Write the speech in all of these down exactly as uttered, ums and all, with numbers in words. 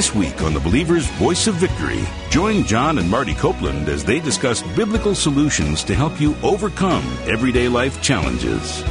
This week on The Believer's Voice of Victory, join John and Marty Copeland as they discuss biblical solutions to help you overcome everyday life challenges.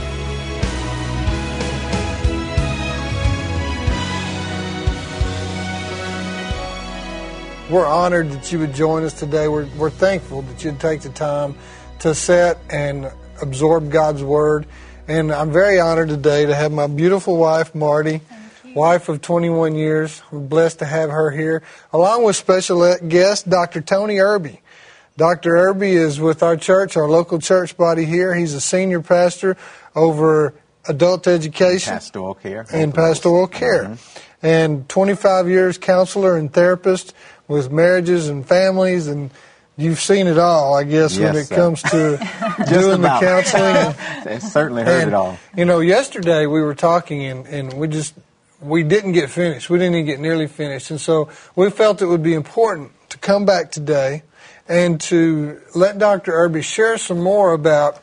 We're honored that you would join us today. We're, we're thankful that you'd take the time to sit and absorb God's Word. And I'm very honored today to have my beautiful wife, Marty, wife of twenty-one years. I'm blessed to have her here, along with special guest, Doctor Tony Irby. Doctor Irby is with our church, our local church body here. He's a senior pastor over adult education. Pastoral care. And pastoral care. Mm-hmm. And twenty-five years counselor and therapist with marriages and families, and you've seen it all, I guess, yes, when it sir. comes to doing the counseling. And, certainly heard and, it all. You know, yesterday we were talking, and, and we just, we didn't get finished. We didn't even get nearly finished. And so we felt it would be important to come back today and to let Doctor Irby share some more about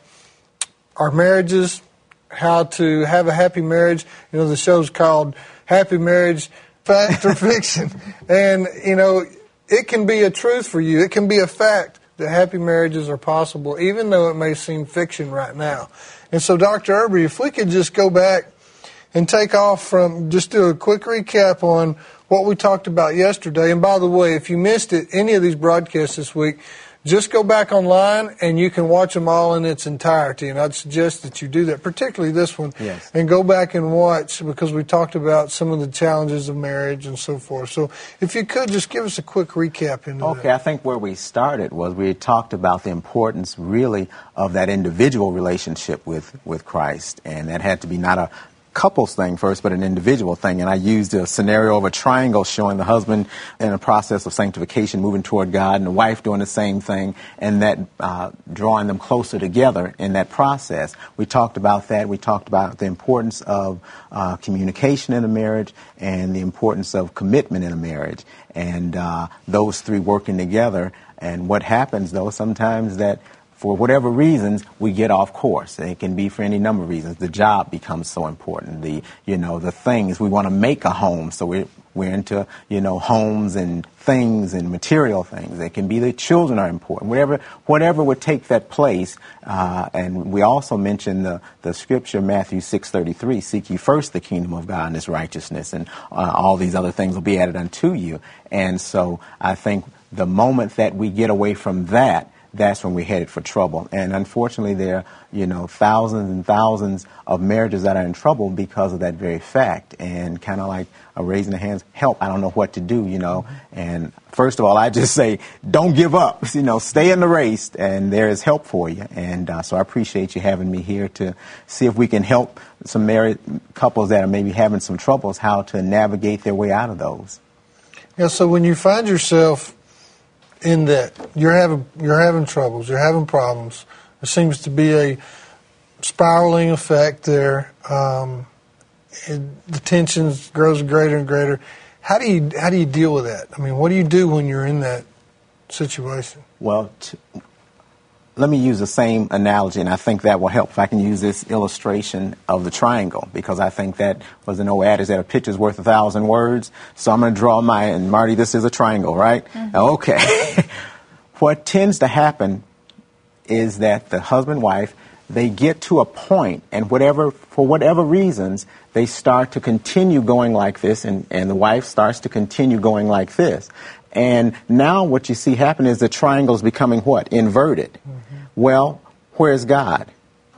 our marriages, how to have a happy marriage. You know, the show's called Happy Marriage, Fact or Fiction. And, you know, it can be a truth for you. It can be a fact that happy marriages are possible, even though it may seem fiction right now. And so, Doctor Irby, if we could just go back and take off from, just do a quick recap on what we talked about yesterday. And by the way, if you missed it, any of these broadcasts this week, just go back online and you can watch them all in its entirety. And I'd suggest that you do that, particularly this one. Yes. And go back and watch, because we talked about some of the challenges of marriage and so forth. So if you could, just give us a quick recap into Okay, that. I think where we started was we talked about the importance really of that individual relationship with, with Christ. And that had to be not a couples thing first, but an individual thing. And I used a scenario of a triangle showing the husband in a process of sanctification, moving toward God, and the wife doing the same thing, and that uh, drawing them closer together in that process. We talked about that. We talked about the importance of uh, communication in a marriage and the importance of commitment in a marriage, and uh, those three working together. And what happens, though, sometimes that for whatever reasons, we get off course. It can be for any number of reasons. The job becomes so important. The, you know, the things, we want to make a home, so we're, we're into, you know, homes and things and material things. It can be the children are important. Whatever, whatever would take that place. Uh, and we also mentioned the, the scripture, Matthew six thirty-three, seek ye first the kingdom of God and his righteousness, and uh, all these other things will be added unto you. And so I think the moment that we get away from that, that's when we're headed for trouble. And unfortunately, there are, you know, thousands and thousands of marriages that are in trouble because of that very fact. And kind of like a raising the hands, help, I don't know what to do, you know. And first of all, I just say, don't give up, you know, stay in the race, and there is help for you. And uh, so I appreciate you having me here to see if we can help some married couples that are maybe having some troubles, how to navigate their way out of those. Yeah, so when you find yourself in that you're having you're having troubles, you're having problems, there seems to be a spiraling effect there. Um, it, the tension grows greater and greater. How do you how do you deal with that? I mean, what do you do when you're in that situation? Well, t- let me use the same analogy, and I think that will help if I can use this illustration of the triangle, because I think that was an old adage that a picture's worth a thousand words. So I'm going to draw my, and Marty, this is a triangle, right? Mm-hmm. Okay. What tends to happen is that the husband, wife, they get to a point, and whatever, for whatever reasons, they start to continue going like this, and, and the wife starts to continue going like this. And now what you see happen is the triangle is becoming what? Inverted. Mm-hmm. Well, where's God?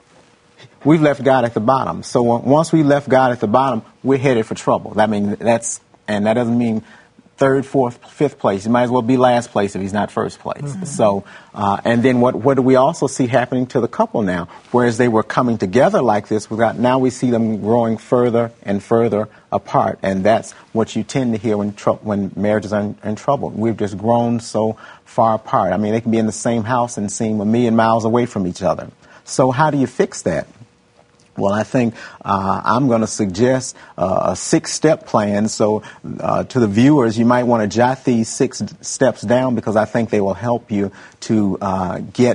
We've left God at the bottom. So once we left God at the bottom, we're headed for trouble. I mean, that's, and that doesn't mean third, fourth, fifth place. He might as well be last place if he's not first place. Mm-hmm. So, uh, and then what, what do we also see happening to the couple now? Whereas they were coming together like this, without, now we see them growing further and further apart. And that's what you tend to hear when tr- when marriages are in, in trouble. We've just grown so far apart. I mean, they can be in the same house and seem a million miles away from each other. So how do you fix that? Well, I think uh, I'm going to suggest uh, a six-step plan. So uh, to the viewers, you might want to jot these six steps down, because I think they will help you to uh, get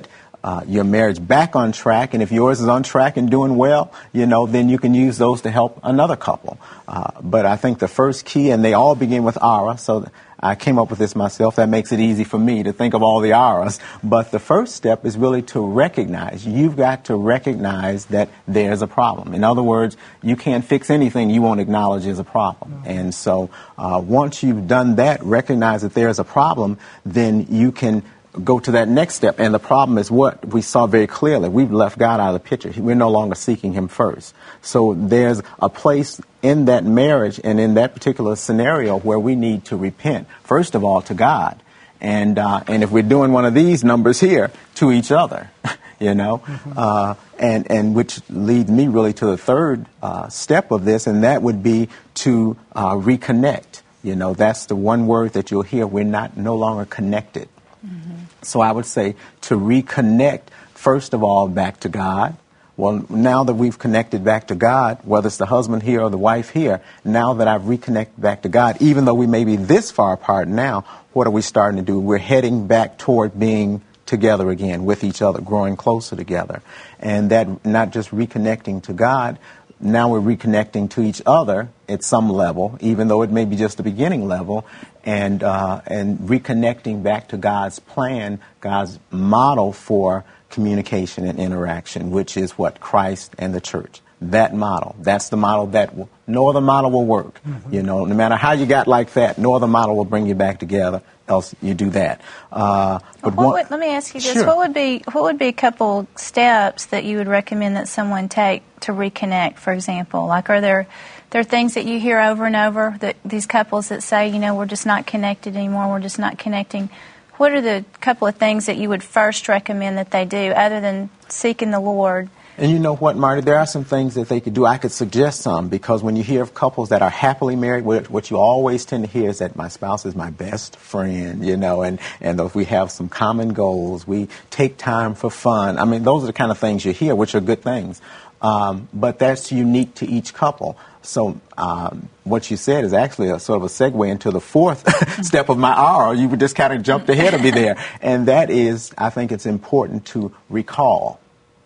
uh, your marriage back on track. And if yours is on track and doing well, you know, then you can use those to help another couple. Uh, but I think the first key, and they all begin with Ara, so I came up with this myself. That makes it easy for me to think of all the Aras. But the first step is really to recognize. You've got to recognize that there's a problem. In other words, you can't fix anything you won't acknowledge is a problem. Mm-hmm. And so uh, once you've done that, recognize that there's a problem, then you can go to that next step. And the problem is what we saw very clearly. We've left God out of the picture. We're no longer seeking him first. So there's a place in that marriage and in that particular scenario where we need to repent, first of all, to God. And uh, and if we're doing one of these numbers here, to each other, you know, mm-hmm. uh, and, and which leads me really to the third uh, step of this, and that would be to uh, reconnect. You know, that's the one word that you'll hear. We're not no longer connected. Mm-hmm. So I would say to reconnect, first of all, back to God. Well, now that we've connected back to God, whether it's the husband here or the wife here, now that I've reconnected back to God, even though we may be this far apart now, what are we starting to do? We're heading back toward being together again with each other, growing closer together. And that not just reconnecting to God, now we're reconnecting to each other at some level, even though it may be just the beginning level, and uh, and reconnecting back to God's plan, God's model for communication and interaction, which is what? Christ and the church. That model. That's the model that will, no other model will work. Mm-hmm. You know, no matter how you got like that, no other model will bring you back together. Else you do that. Uh, but what one, would, let me ask you this: sure. What would be what would be a couple steps that you would recommend that someone take to reconnect? For example, like are there there are things that you hear over and over that these couples that say, you know, we're just not connected anymore. We're just not connecting. What are the couple of things that you would first recommend that they do, other than seeking the Lord? And you know what, Marty, there are some things that they could do. I could suggest some, because when you hear of couples that are happily married, what, what you always tend to hear is that my spouse is my best friend, you know, and, and if we have some common goals, we take time for fun. I mean, those are the kind of things you hear, which are good things. Um, but that's unique to each couple. So um, what you said is actually a sort of a segue into the fourth step of my R. You just kind of jumped ahead of me there. And that is, I think it's important to recall.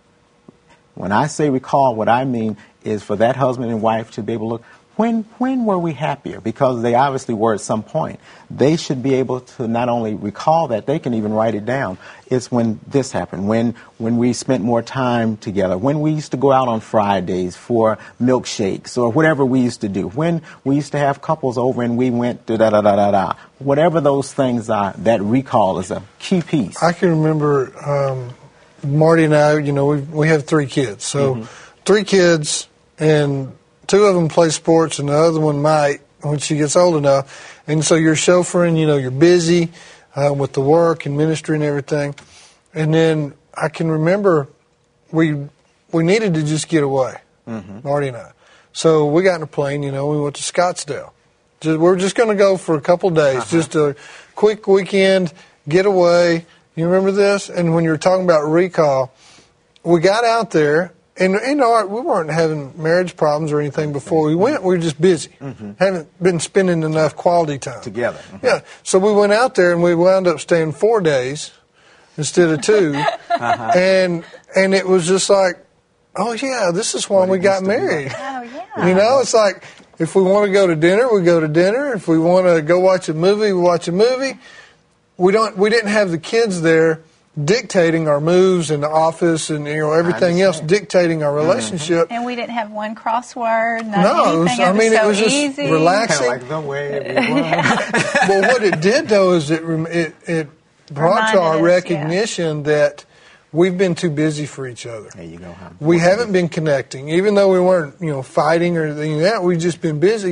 When I say recall, what I mean is for that husband and wife to be able to look, when when were we happier? Because they obviously were at some point. They should be able to not only recall that, they can even write it down. It's when this happened, when when we spent more time together, when we used to go out on Fridays for milkshakes or whatever we used to do, when we used to have couples over and we went to da-da-da-da-da. Whatever those things are, that recall is a key piece. I can remember... Um Marty and I, you know, we we have three kids. So mm-hmm. three kids, and two of them play sports, and the other one might when she gets old enough. And so you're chauffeuring, you know, you're busy uh, with the work and ministry and everything. And then I can remember we we needed to just get away, mm-hmm. Marty and I. So we got in a plane, you know, we went to Scottsdale. Just, we're just going to go for a couple days, uh-huh. just a quick weekend, get away. You remember this? And when you were talking about recall, we got out there, and you know, we weren't having marriage problems or anything before we went. We were just busy. Mm-hmm. Haven't been spending enough quality time. Together. Mm-hmm. Yeah. So we went out there, and we wound up staying four days instead of two. uh-huh. And and it was just like, oh, yeah, this is why what we got married. Oh, yeah. You know, it's like if we want to go to dinner, we go to dinner. If we want to go watch a movie, we watch a movie. We don't. We didn't have the kids there dictating our moves in the office and you know everything else, dictating our relationship. And we didn't have one crossword. Not no, it was, I mean it was, so it was just easy. relaxing. Kind of like the way we were. Well, what it did though is it it, it brought Reminded to our us, recognition yeah. that we've been too busy for each other. There you go. Huh? We haven't been connecting, even though we weren't you know fighting or anything like that. We've just been busy.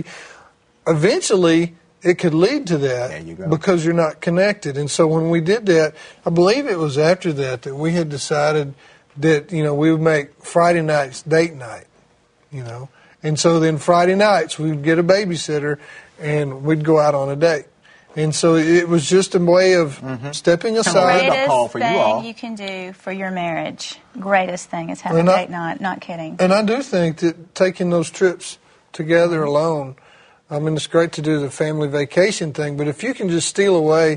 Eventually, it could lead to that there you go. Because you're not connected. And so when we did that, I believe it was after that that we had decided that, you know, we would make Friday nights date night, you know. And so then Friday nights we would get a babysitter and we'd go out on a date. And so it was just a way of mm-hmm. stepping aside. Greatest call for thing you, all. you can do for your marriage. Greatest thing is having and a I, date night. Not kidding. And I do think that taking those trips together alone, I mean, it's great to do the family vacation thing, but if you can just steal away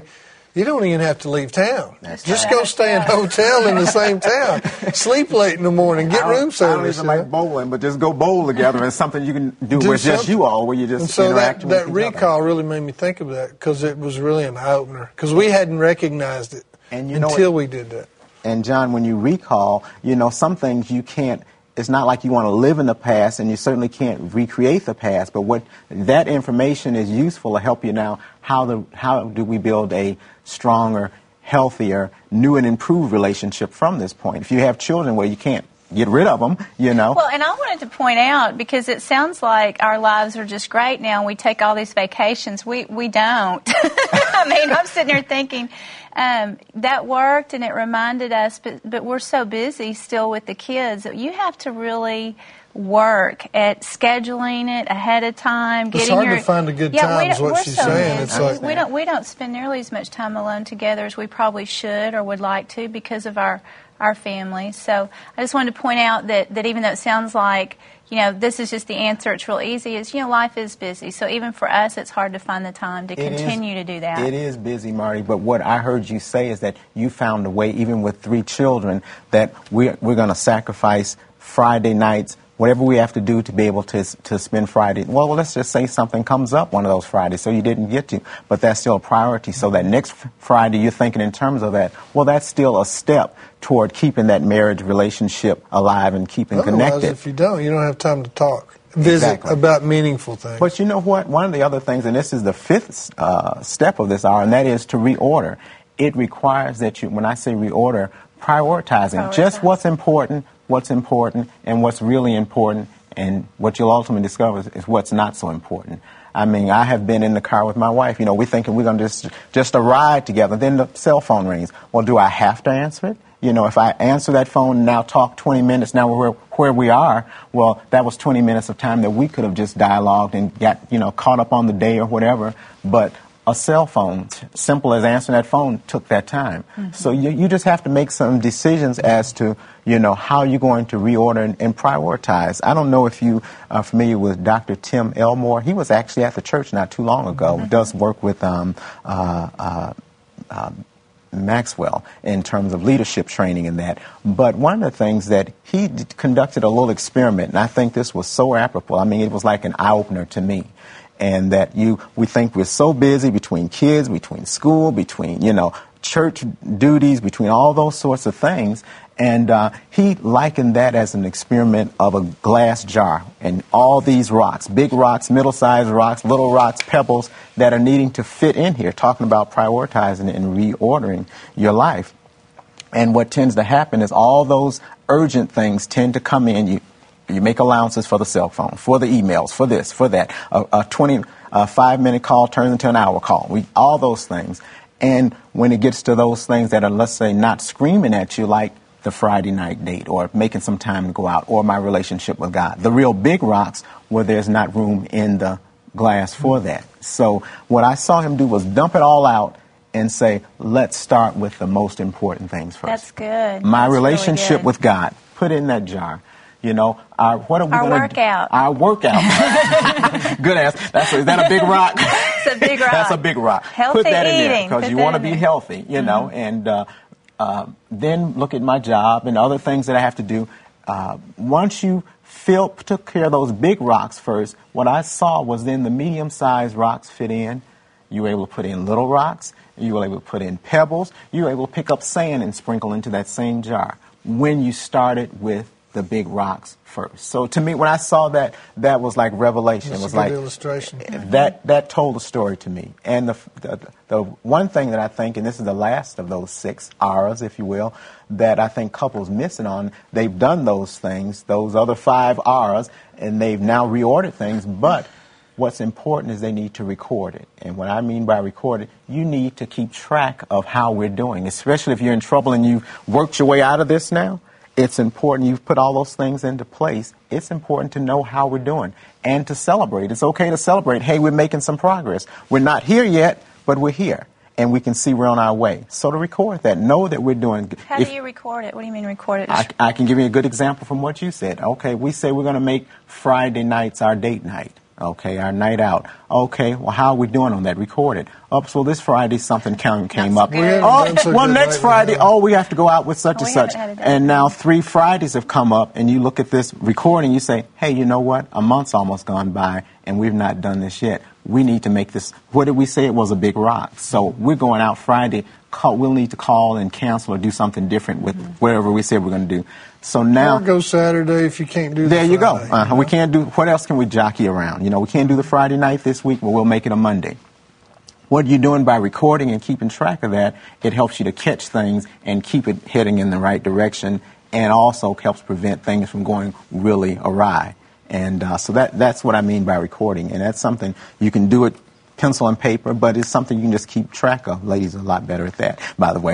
you don't even have to leave town. That's Just right. go stay in a hotel in the same town. Sleep late in the morning. Get I don't- room service. I don't even like bowling, but just go bowl together. It's something you can do, Do where it's just something. you all, where you just And so interact that, with that each recall other. really made me think of that because it was really an eye-opener because we hadn't recognized it And you know until what- we did that. And John, when you recall, you know, some things you can't, it's not like you want to live in the past, and you certainly can't recreate the past, but what that information is useful to help you now, how the how do we build a stronger, healthier, new and improved relationship from this point? If you have children where you can't get rid of them, you know. Well, and I wanted to point out, because it sounds like our lives are just great now and we take all these vacations. We we don't. I mean, I'm sitting here thinking, um, that worked and it reminded us, but, but we're so busy still with the kids that you have to really work at scheduling it ahead of time. It's getting hard your, to find a good yeah, time we is don't- what we're she's so saying. busy. It's like- we don't we don't spend nearly as much time alone together as we probably should or would like to because of our our families. So I just wanted to point out that, that even though it sounds like, you know, this is just the answer, it's real easy, is, you know, life is busy. So even for us, it's hard to find the time to It is- continue to do that. It is busy, Marty, but what I heard you say is that you found a way, even with three children, that we're, we're going to sacrifice Friday nights, whatever we have to do to be able to to spend Friday. Well, let's just say something comes up one of those Fridays, so you didn't get to, but that's still a priority. So that next Friday, you're thinking in terms of that, well, that's still a step toward keeping that marriage relationship alive and keeping Otherwise, connected. if you don't, you don't have time to talk, visit Exactly. about meaningful things. But you know what? One of the other things, and this is the fifth uh, step of this hour, and that is to reorder. It requires that you, when I say reorder, prioritizing Prioritize. just what's important, what's important, and what's really important, and what you'll ultimately discover is, is what's not so important. I mean, I have been in the car with my wife. You know, we're thinking we're going to just just a ride together. Then the cell phone rings. Well, do I have to answer it? You know, if I answer that phone and now talk twenty minutes, now we're where we are, well, that was twenty minutes of time that we could have just dialogued and got, you know, caught up on the day or whatever. But a cell phone, simple as answering that phone, took that time. Mm-hmm. So you, you just have to make some decisions as to, you know, how you're going to reorder and, and prioritize. I don't know if you are familiar with Doctor Tim Elmore. He was actually at the church not too long ago. Mm-hmm. Does work with um, uh, uh, uh, Maxwell in terms of leadership training and that. But one of the things that he d- conducted a little experiment, and I think this was so apropos. I mean, it was like an eye-opener to me. And that you, we think we're so busy between kids, between school, between, you know, church duties, between all those sorts of things. And uh, he likened that as an experiment of a glass jar and all these rocks, big rocks, middle-sized rocks, little rocks, pebbles that are needing to fit in here, talking about prioritizing and reordering your life. And what tends to happen is all those urgent things tend to come in. You, You make allowances for the cell phone, for the emails, for this, for that. A, a twenty-five minute call turns into an hour call. We, all those things. And when it gets to those things that are, let's say, not screaming at you, like the Friday night date or making some time to go out or my relationship with God, the real big rocks where there's not room in the glass for that. So what I saw him do was dump it all out and say, let's start with the most important things first. That's good. My That's relationship really good. with God, put in that jar. You know, our, what are we Our gonna workout. Do? Our workout. Good ass. That's is that a big rock? It's a big rock. That's a big rock. Healthy Put that in there eating. because Put you that want to in be there. healthy. You mm-hmm. know, and uh, uh, then look at my job and other things that I have to do. Uh, once you fill, took care of those big rocks first, what I saw was then the medium-sized rocks fit in. You were able to put in little rocks. You were able to put in pebbles. You were able to pick up sand and sprinkle into that same jar when you started with the big rocks first. So to me, when I saw that, that was like revelation. That's it was a good like illustration. that that told the story to me. And the, the the one thing that I think, and this is the last of those six R's, if you will, that I think couples missing on. They've done those things, those other five R's, and they've now reordered things. But what's important is they need to record it. And what I mean by record it, you need to keep track of how we're doing, especially if you're in trouble and you've worked your way out of this now. It's important you've put all those things into place. It's important to know how we're doing and to celebrate. It's okay to celebrate. Hey, we're making some progress. We're not here yet, but we're here. And we can see we're on our way. So to record that, know that we're doing. How if, do you record it? What do you mean record it? I, I can give you a good example from what you said. Okay, we say we're going to make Friday nights our date night. Okay, our night out. Okay, well, how are we doing on that? Record it. Oh, so this Friday something came, came so up. good. Oh, so well, good next right Friday, now. oh, we have to go out with such Oh, and we such. haven't had a day. And now three Fridays have come up, and you look at this recording, you say, hey, you know what? A month's almost gone by, and we've not done this yet. We need to make this, what did we say? It was a big rock. So we're going out Friday. Call, we'll need to call and cancel or do something different with Mm-hmm. whatever we said we're going to do. So now, Or go Saturday if you can't do the there you go. Friday, Uh-huh. you We know? can't do, what else can we jockey around? You know, we can't do the Friday night this week, but we'll make it a Monday. What you're doing by recording and keeping track of that, it helps you to catch things and keep it heading in the right direction, and also helps prevent things from going really awry. And uh, so that that's what I mean by recording. And that's something you can do it pencil and paper, but it's something you can just keep track of. Ladies are a lot better at that, by the way.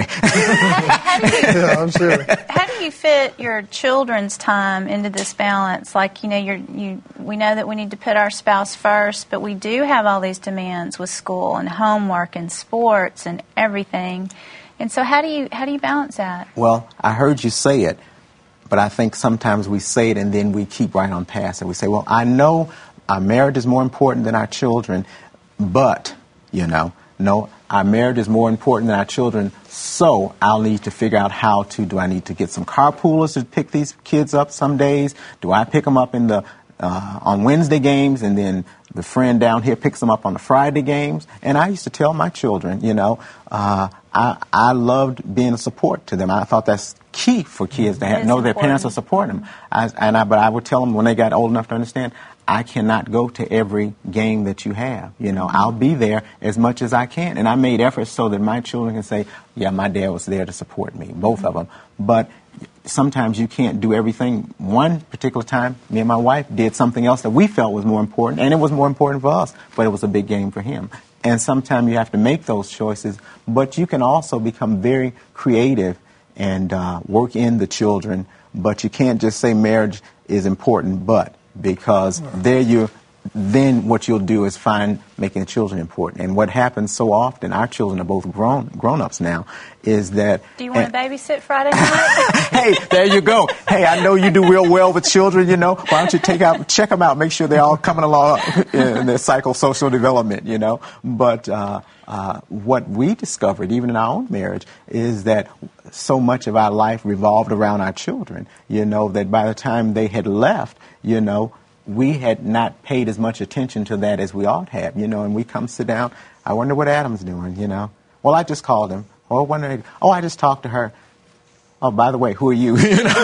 How do you, Yeah, I'm serious. how do you fit your children's time into this balance? Like, you know, you're, you we know that we need to put our spouse first, but we do have all these demands with school and homework and sports and everything. And so how do you how do you balance that? Well, I heard you say it, but I think sometimes we say it and then we keep right on past it. We say, well, I know our marriage is more important than our children, but, you know, no, our marriage is more important than our children, so I'll need to figure out how to, do I need to get some carpoolers to pick these kids up some days? Do I pick them up in the uh, on Wednesday games, and then the friend down here picks them up on the Friday games? And I used to tell my children, you know, uh, I, I loved being a support to them. I thought that's key for kids to have, It's know their parents are important. supporting them. I, and I, but I would tell them when they got old enough to understand, I cannot go to every game that you have. You know, I'll be there as much as I can. And I made efforts so that my children can say, yeah, my dad was there to support me, both of them. But sometimes you can't do everything. One particular time, me and my wife did something else that we felt was more important, and it was more important for us, but it was a big game for him. And sometimes you have to make those choices, but you can also become very creative and uh, work in the children, but you can't just say marriage is important, but because there you, then what you'll do is find making the children important. And what happens so often, our children are both grown grown-ups now, is that... Do you want and, to babysit Friday night? Hey, there you go. Hey, I know you do real well with children, you know. Why don't you take out, check them out, make sure they're all coming along in their psychosocial development, you know. But uh, uh, what we discovered, even in our own marriage, is that so much of our life revolved around our children, you know, that by the time they had left, you know, we had not paid as much attention to that as we ought have, you know, and we come sit down, I wonder what Adam's doing, you know. Well, I just called him. Oh, I wonder, oh, I just talked to her. Oh, by the way, who are you? you know?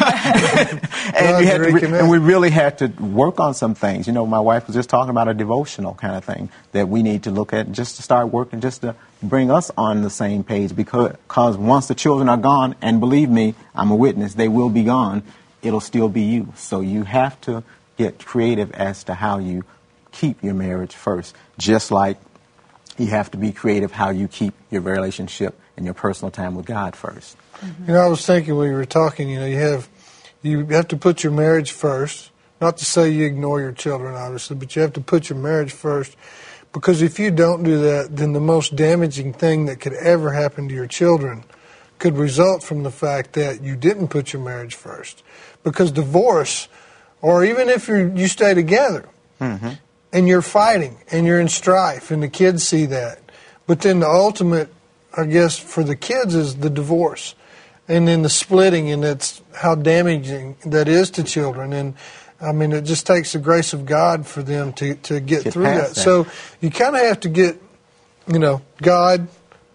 and, we had to re- and we really had to work on some things. You know, my wife was just talking about a devotional kind of thing that we need to look at just to start working, just to bring us on the same page. Because, because once the children are gone, and believe me, I'm a witness, they will be gone, it'll still be you. So you have to get creative as to how you keep your marriage first, just like you have to be creative how you keep your relationship and your personal time with God first. Mm-hmm. You know, I was thinking when you were talking, you know, you have you have to put your marriage first. Not to say you ignore your children, obviously, but you have to put your marriage first. Because if you don't do that, then the most damaging thing that could ever happen to your children could result from the fact that you didn't put your marriage first. Because divorce, or even if you you stay together, mm-hmm. and you're fighting, and you're in strife, and the kids see that, but then the ultimate, I guess, for the kids is the divorce. And then the splitting, and that's how damaging that is to children. And, I mean, it just takes the grace of God for them to, to get, get through that. that. So you kind of have to get, you know, God,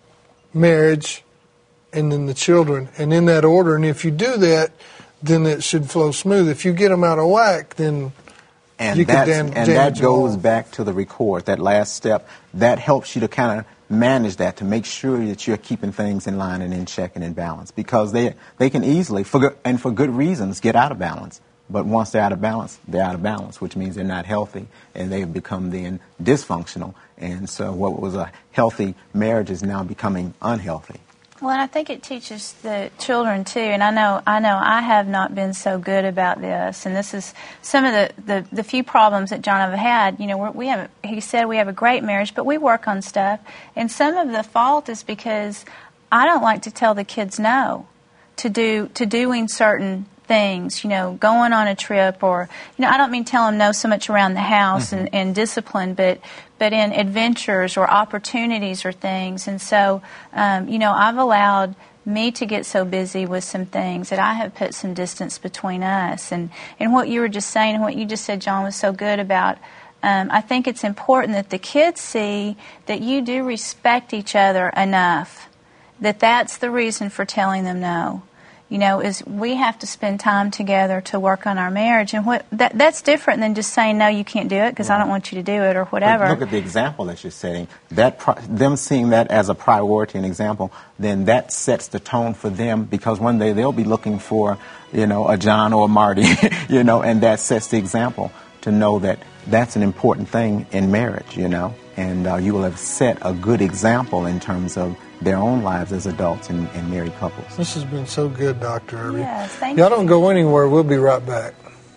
marriage, and then the children, and in that order. And if you do that, then it should flow smooth. If you get them out of whack, then and you can dam- and that goes back to the record, that last step. That helps you to kind of manage that, to make sure that you're keeping things in line and in check and in balance, because they they can easily, for good, and for good reasons, get out of balance. But once they're out of balance, they're out of balance, which means they're not healthy, and they've become then dysfunctional. And so what was a healthy marriage is now becoming unhealthy. Well, and I think it teaches the children too. And I know, I know, I have not been so good about this. And this is some of the, the, the few problems that John and I have had. You know, we're, we have. He said we have a great marriage, but we work on stuff. And some of the fault is because I don't like to tell the kids no to do to doing certain things, you know, going on a trip, or, you know, I don't mean tell them no so much around the house mm-hmm. and, and discipline, but but in adventures or opportunities or things. And so, um, you know, I've allowed me to get so busy with some things that I have put some distance between us. And, and what you were just saying and what you just said, John, was so good about, um, I think it's important that the kids see that you do respect each other enough, that that's the reason for telling them no. You know, is we have to spend time together to work on our marriage. And what that that's different than just saying, no, you can't do it because right. I don't want you to do it or whatever. But look at the example that you're setting. That pri- them seeing that as a priority and example, then that sets the tone for them, because one day they'll be looking for, you know, a John or a Marty, you know, and that sets the example to know that that's an important thing in marriage, you know. And uh, you will have set a good example in terms of their own lives as adults and, and married couples. This has been so good, Doctor Irby. Yes, thank Y'all you. don't go anywhere. We'll be right back.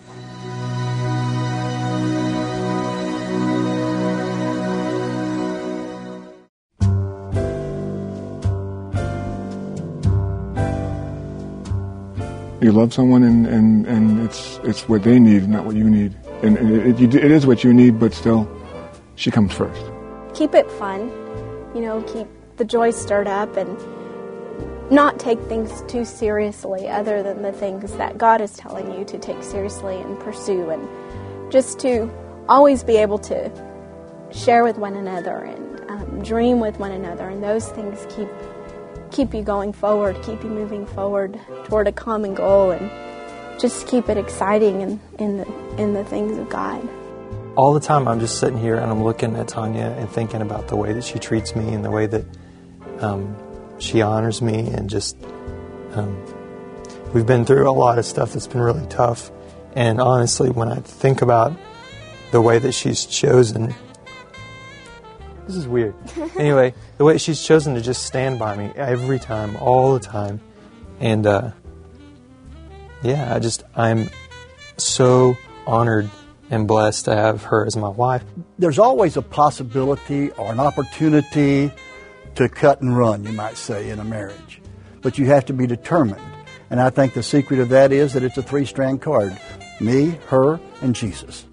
You love someone, and, and, and it's it's what they need, not what you need. And, and it, it, it is what you need, but still, she comes first. Keep it fun, you know, keep the joy stirred up, and not take things too seriously other than the things that God is telling you to take seriously and pursue, and just to always be able to share with one another and um, dream with one another, and those things keep keep you going forward, keep you moving forward toward a common goal, and just keep it exciting in, in the in the things of God. All the time I'm just sitting here and I'm looking at Tanya and thinking about the way that she treats me and the way that um, she honors me, and just um, we've been through a lot of stuff that's been really tough. And honestly, when I think about the way that she's chosen, this is weird. Anyway, the way she's chosen to just stand by me every time, all the time. And uh, yeah, I just, I'm so honored and blessed to have her as my wife. There's always a possibility or an opportunity to cut and run, you might say, in a marriage. But you have to be determined. And I think the secret of that is that it's a three-strand card. Me, her, and Jesus.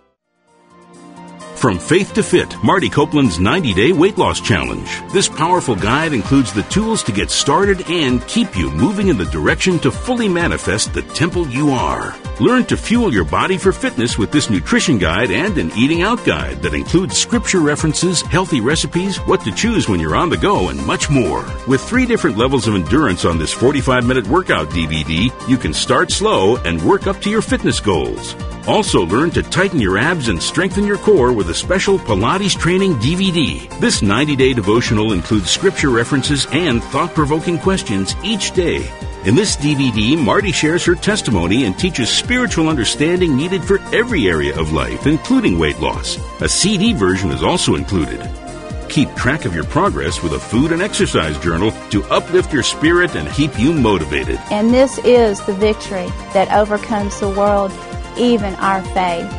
From Faith to Fit, Marty Copeland's ninety-day Weight Loss Challenge. This powerful guide includes the tools to get started and keep you moving in the direction to fully manifest the temple you are. Learn to fuel your body for fitness with this nutrition guide and an eating out guide that includes scripture references, healthy recipes, what to choose when you're on the go, and much more. With three different levels of endurance on this forty-five minute workout D V D, you can start slow and work up to your fitness goals. Also learn to tighten your abs and strengthen your core with a special Pilates training D V D. This ninety-day devotional includes scripture references and thought-provoking questions each day. In this D V D, Marty shares her testimony and teaches spiritual understanding needed for every area of life, including weight loss. A C D version is also included. Keep track of your progress with a food and exercise journal to uplift your spirit and keep you motivated. And this is the victory that overcomes the world, even our faith.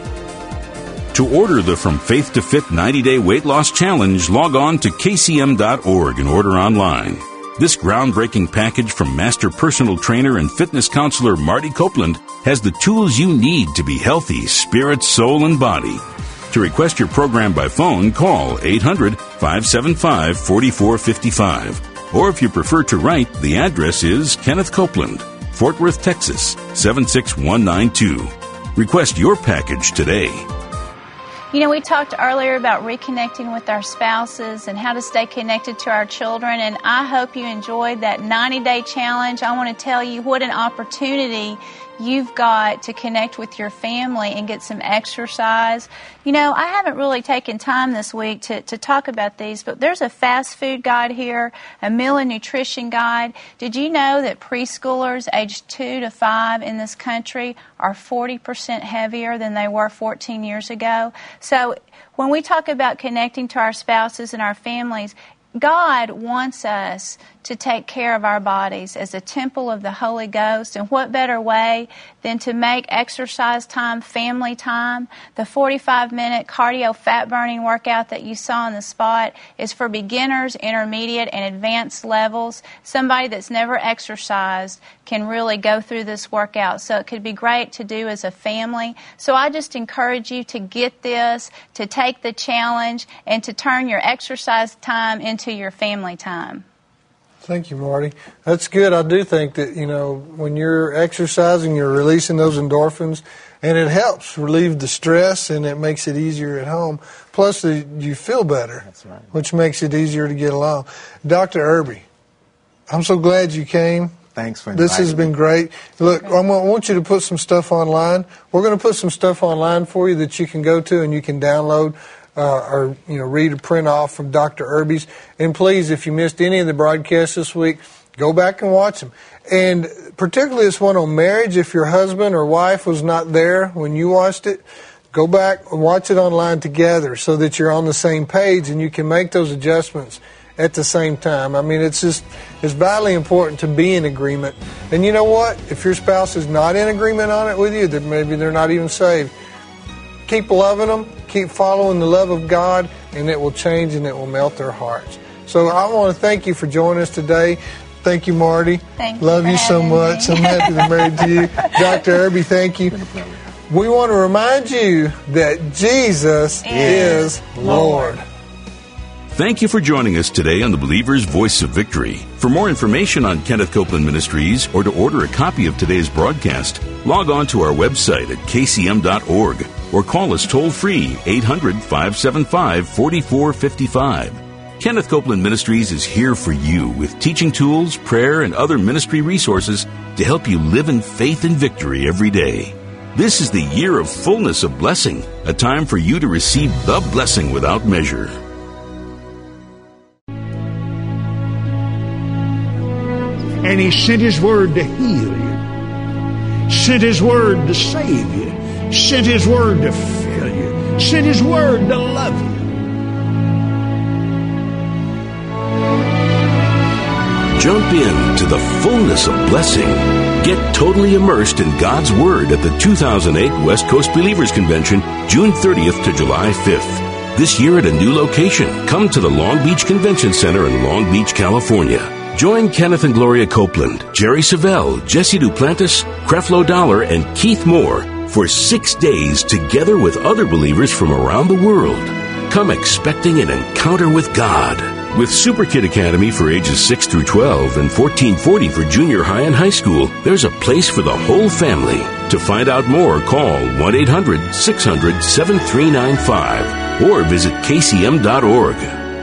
To order the From Faith to Fit ninety-day Weight Loss Challenge, log on to K C M dot org and order online. This groundbreaking package from Master Personal Trainer and Fitness Counselor Marty Copeland has the tools you need to be healthy, spirit, soul, and body. To request your program by phone, call eight hundred, five seven five, four four five five. Or if you prefer to write, the address is Kenneth Copeland, Fort Worth, Texas, seven six one nine two. Request your package today. You know, we talked earlier about reconnecting with our spouses and how to stay connected to our children, and I hope you enjoyed that ninety-day challenge. I want to tell you what an opportunity you've got to connect with your family and get some exercise. You know, I haven't really taken time this week to, to talk about these, but there's a fast food guide here, a meal and nutrition guide. Did you know that preschoolers aged two to five in this country are forty percent heavier than they were fourteen years ago? So when we talk about connecting to our spouses and our families, God wants us to take care of our bodies as a temple of the Holy Ghost. And what better way than to make exercise time family time? The forty-five minute cardio fat burning workout that you saw on the spot is for beginners, intermediate, and advanced levels. Somebody that's never exercised can really go through this workout. So it could be great to do as a family. So I just encourage you to get this, to take the challenge, and to turn your exercise time into your family time. Thank you, Marty. That's good. I do think that, you know, when you're exercising, you're releasing those endorphins, and it helps relieve the stress, and it makes it easier at home. Plus, the, you feel better, That's right. which makes it easier to get along. Doctor Irby, I'm so glad you came. Thanks for inviting This has been great. Look, I want you to put some stuff online. We're going to put some stuff online for you that you can go to and you can download uh, or, you know, read or print off from Doctor Irby's. And please, if you missed any of the broadcasts this week, go back and watch them. And particularly this one on marriage, if your husband or wife was not there when you watched it, go back and watch it online together so that you're on the same page and you can make those adjustments at the same time. I mean, it's just, it's vitally important to be in agreement. And you know what? If your spouse is not in agreement on it with you, then maybe they're not even saved. Keep loving them, keep following the love of God, and it will change and it will melt their hearts. So I want to thank you for joining us today. Thank you, Marty. Thank you. Love you so much. Me. I'm happy to be married to you. Doctor Irby, thank you. We want to remind you that Jesus is, is Lord. Thank you for joining us today on the Believer's Voice of Victory. For more information on Kenneth Copeland Ministries or to order a copy of today's broadcast, log on to our website at k c m dot org or call us toll-free eight hundred, five seven five, four four five five. Kenneth Copeland Ministries is here for you with teaching tools, prayer, and other ministry resources to help you live in faith and victory every day. This is the year of fullness of blessing, a time for you to receive the blessing without measure. And He sent His Word to heal you, sent His Word to save you, sent His Word to fill you, sent His Word to love you. Jump in to the fullness of blessing. Get totally immersed in God's Word at the two thousand eight West Coast Believers Convention, June thirtieth to July fifth. This year at a new location. Come to the Long Beach Convention Center in Long Beach, California. Join Kenneth and Gloria Copeland, Jerry Savelle, Jesse Duplantis, Creflo Dollar, and Keith Moore for six days together with other believers from around the world. Come expecting an encounter with God. With Super Kid Academy for ages six through twelve and fourteen forty for junior high and high school, there's a place for the whole family. To find out more, call one eight hundred, six hundred, seven three nine five or visit k c m dot org.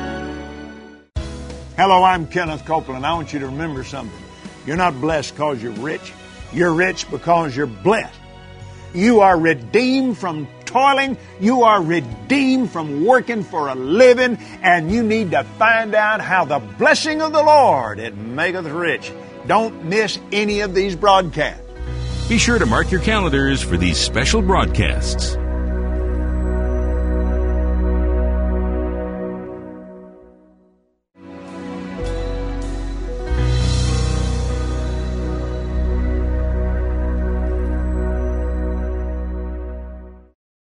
Hello, I'm Kenneth Copeland. I want you to remember something. You're not blessed because you're rich. You're rich because you're blessed. You are redeemed from toiling. You are redeemed from working for a living. And you need to find out how the blessing of the Lord, it maketh rich. Don't miss any of these broadcasts. Be sure to mark your calendars for these special broadcasts.